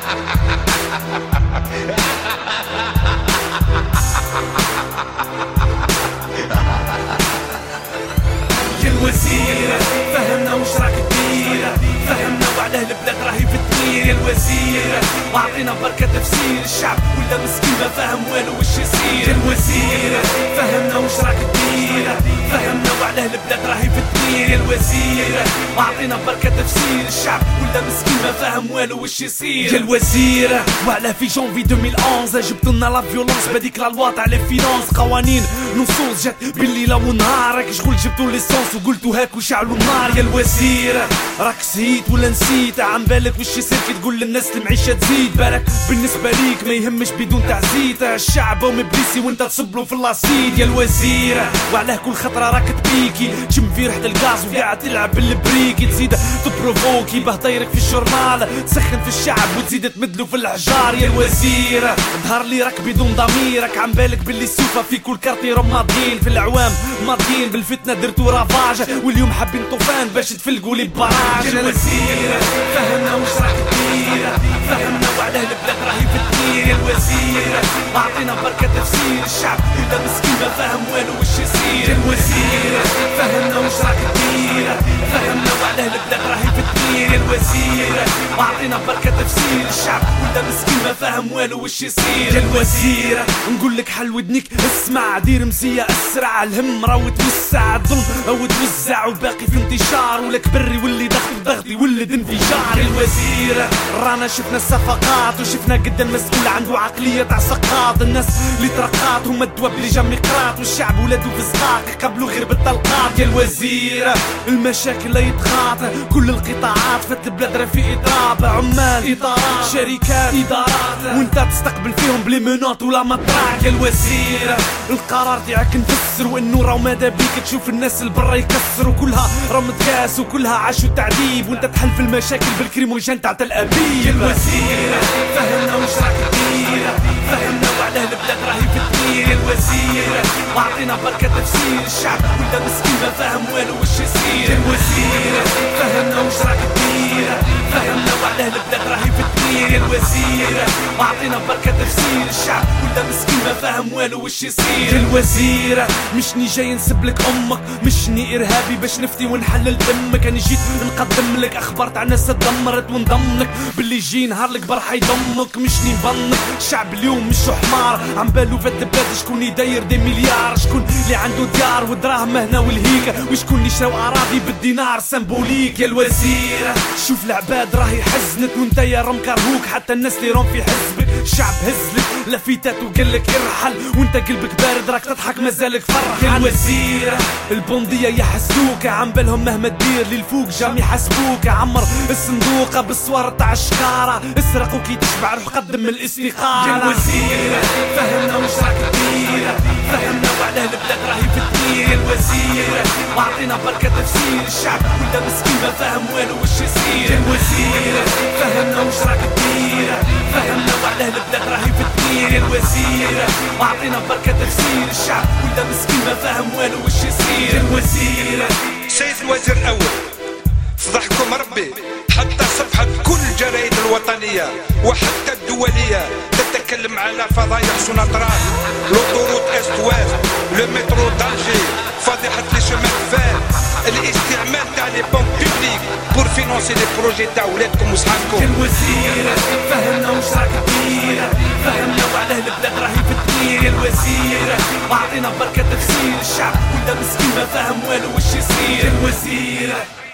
يا الوزير فهمنا وش راك تدير، فهمنا وعلاه البلاد راهي في التدمير. يا الوزير واعطينا بركة تفسير، الشعب ولا مسكين ما فاهم والو وش يصير. يا الوزير فهمنا وش راك تدير، فهمنا وعلاه البلاد راهي في التدمير. يا الوزير واعطينا بركة تفسير، الشعب ولا مسكين ما فاهم والو وش يصير. يا الوزير وعلاه في جونفي 2011 جبتولنا لا فيولونس بديك لا لوا تاع لي فينانس، قوانين نصوص جات بالليل ونهار، راك شغل جبتو ليسونس وقلتو هاك وشعلوا النار. يا الوزير راك سهيت ولا نسيت، عم بالك وش يصير كي تقول للناس المعيشة تزيد، بالك بالنسبة ليك ما يهمش بدون تعزيت، الشعب ومبليسي وانت تصبلو في اللاصيد. يا الوزير وعلاه كل خطرة راك تبيكي تشم في ريحة الغاز وقاعد تلعب بالبريكي، تزيد تبروفوكي باه طيرك في الجورنال، تسخن في الشعب وتزيد تمدلو في الحجار. يا الوزير ظهر لي راك بدون ضميرك، عم بالك باللي السوفة في كل كارتي رم ماضيين، في العوام ماضيين بالفتنة درتو رافاج، واليوم حابين طوفان باش تفلقوا لي براج. يا الوزير فهمنا وش راك تدير، فهمنا وعلاه البلاد راهي في التدمير. يا الوزير اعطينا بركة تفسير، الشعب ولا مسكين ما فاهم والو وش يصير. يا الوزير فهمنا وش راك تدير، فهمنا وعلاه البلاد راهي في التدمير. يا الوزير اعطينا بركة تفسير، الشعب ولا مسكين ما فاهم والو وش يصير. يا الوزير نقول لك حل ودنيك اسمع، دير مزية اسرع، الهم راهو توسع، الظلم راهو توزع وباقي في انتشار، ولك بري واللي ضغطي ولد انفجار. يا الوزير رانا شفنا الصفقات وشفنا قد المسؤول عنده عقلية تاع سقاط، الناس اللي ترقات هما الدواب اللي جا مقراط، والشعب ولادو في زقاق يقبلوا غير بالطلقات. يا الوزير المشاكل لا يتخاط، كل القطاعات فات البلاد راه في اضراب، عمال اطارات شركات ادارات وانت تستقبل فيهم بلي منوط ولا مطراق. يا الوزير القرار تاعك نفسر انه راهو ماذا بيك تشوف الناس البرا يكسروا، كلها راه متكاس وكلها عاشوا تعذيب، وانت تحل في المشاكل بالكريموجين تاع الابيب. يا الوزير فهمنا وش راك تدير، فهمنا وعلاه البلاد راهي في التدمير. يا الوزير اعطينا بركة تفسير، الشعب ولا مسكين ما فاهم والو وش يصير. يا الوزير فهمنا وش راك تدير، فهمنا وعلاه البلاد راهي في التدمير. يا الوزير اعطينا بركة تفسير، الشعب ولا مسكين ما فاهم والو وش يصير. يا الوزير مشني جاي نسبلك امك، مشني ارهابي باش نفتي ونحلل دمك، انا جيت نقدم لك اخبار تاع ناس تدمرت ونضم لك باللي يجي نهار الكبر حيضمك، مشني نبنك الشعب اليوم مش حمار، عم بالو فات البلاد شكون يداير دي مليار، شكون اللي عنده ديار ودراهم هنا والهيكا، وشكون اللي شراو اراضي بالدينار سمبوليك. يا الوزير شوف العباد راهي حزنت وانت يا رم كرهوك، حتى الناس اللي راهم في حزبك الشعب هزلك لفيتات وقالك ارحل، وانت قلبك بارد راك تضحك مازالك فرح. يا الوزير البوندية يحسدوك، عم بالهم مهما تدير للفوق جام يحسبوك، عمر الصندوق بالصور تاع الشكارة، اسرق وكي تشبع روح قدم الاستخارة. يا الوزير فهمنا وش راك تدير، فهمنا وعلاه البلاد راهي في التدمير. يا الوزير اعطينا بركة تفسير، الشعب ولا مسكين ما فاهم والو وش يصير. يا الوزير فهمنا وش راك تدير، فهمنا وعلاه البلاد راهي في التدمير. يا الوزير اعطينا بركة تفسير، الشعب ولا مسكين ما فاهم والو وش يصير. يا الوزير سيد الوزير الاول فضحكم ربي، حتى صفحة كل الجرائد الوطنية وحتى الدولية تتكلم على فضايح سوناطرال، لوطوروت است ويست، لو مترو دالجي، فضيحة لي شومان فات، الاستعمال تاع لي بونك بوبليك بور فينونسي لي بروجي تاع ولادكم وصحابكم. يا الوزير فهمنا وش راك تدير، فهمنا وعلاه البلاد راهي في التدمير. يا الوزير اعطينا بركة تفسير، الشعب ولا مسكين ما فاهم والو وش يصير. يا الوزير